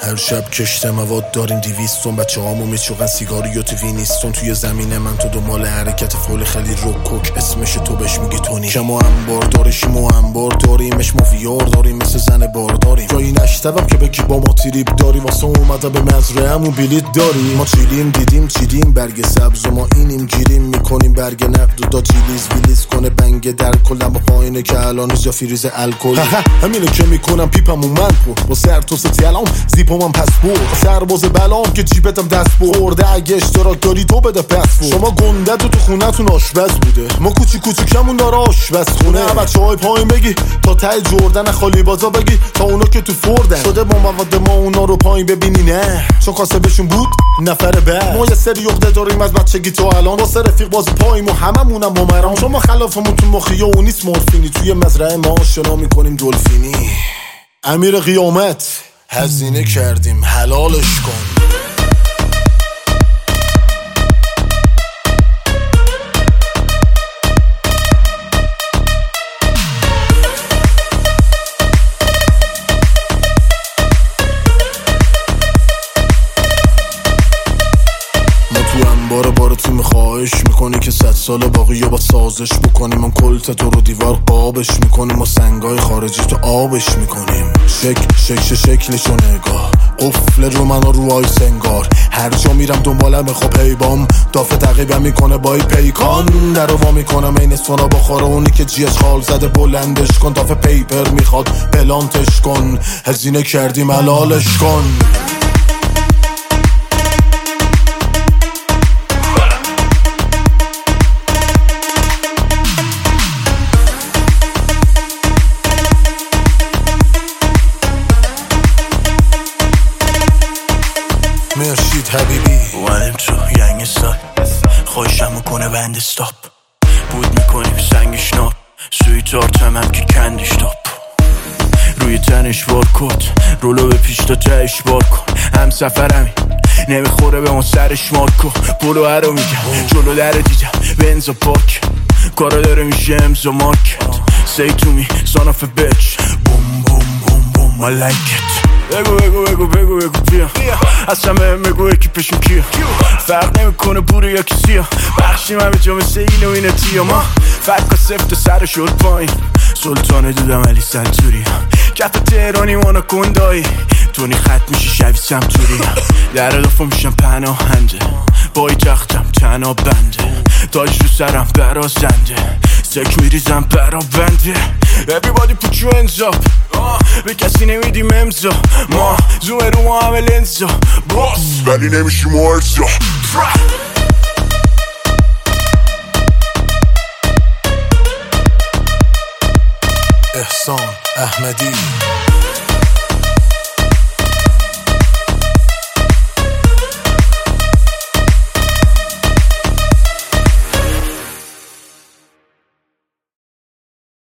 هر شب کشته مواد داریم 200 بچه هامو میچوغن سیگاری و تیوی نیستون توی زمین من تو دنبال حرکت فول خیلی روکوک اسمش تو بهش میگی تونی شما انبار داری شما انبار داریمش ما ویار داریم مثل زن بار داریم جایی نشتبم که بگی با ما تریپ داری واسه اومده به مزرعه‌مون بلیت داری ما چیلیم دیدیم چیدیم برگ سبز و ما اینیم گیریم میکنیم برگ نقد و دا جیلیز ویلیز کنه بنگ در کلم با پایینه که الان یا فریز الکل همینه که میکنم پیپمون من پر با سر تو ستیالام زیپمم پس برد سرباز بلام که جیبتم دست برده اگه اشتراک داری تو بده پس شما گنده تو خونتون آشپز بوده ما کوچیکمون داره آشپز خونه بچه‌های پایین بگی تا ته جردن خالی بازا بگی تا اونا که تو فردن شده با مواد ما اونا رو پایین ببینی نه چون کاسبشون بود نفر بعد ما یه سری عقده داریم از بچگی تو الان واسه رفیق بازی پاییم و هممونم بومران شما خلافمون تو مخی و نیست مورفینی توی مزرعه ما آشنا میکنیم دلفینی امیر قیامت هزینه کردیم حلالش کن بار تیم خواهش میکنی که 100 سال باقی با سازش بکنیم من کلت تو رو دیوار قابش میکنیم و سنگای خارجی تو آبش میکنیم شکلشو نگاه قفل رو من رو آی سنگار هر جا میرم دنبالم خب پیبام دافه تعقیبم میکنه با ای پیکان در رو وا میکنم این سونا بخوره اونی که جیش خال زده بلندش کن دافه پیپر میخواد بلانتش کن هزینه کردیم حلالش کن مرشید حبیبی اومدم تو ینگ سال خوشم میکنه بند استاپ بود میکنیم سنگش ناب سوی تارتم هم که کندش تاپ روی تنش وار کت رولو به پیش تا تهش بار کن هم سفرمی نمیخوره به ما سرش مار کن برو هرو میگم جلو در دیدم بنزا پاک کارا داره میشه امزا مارکت say to me son of a bitch boom boom boom boom I like it بگو بیا اصلا بگو یکی پشون کیا فرق نمیکنه بوره یا کسیا بخشیم همه جا مثل اینو اینه تیا ما فرق سفت سر شد پایین سلطان دودم علی سنتوری کف تهرانی وانا کندایی تونی خط میشی شوی سمتوری در اضافه میشم پناهنده بای تختم تنها بنده تاج رو سرم برازنده سک میریزم برا بنده Everybody put your hands up به کسی نمیدیم امضا ما زوم رو ما همه لنزا باس ولی نمیشیم ارزا احسان احمدی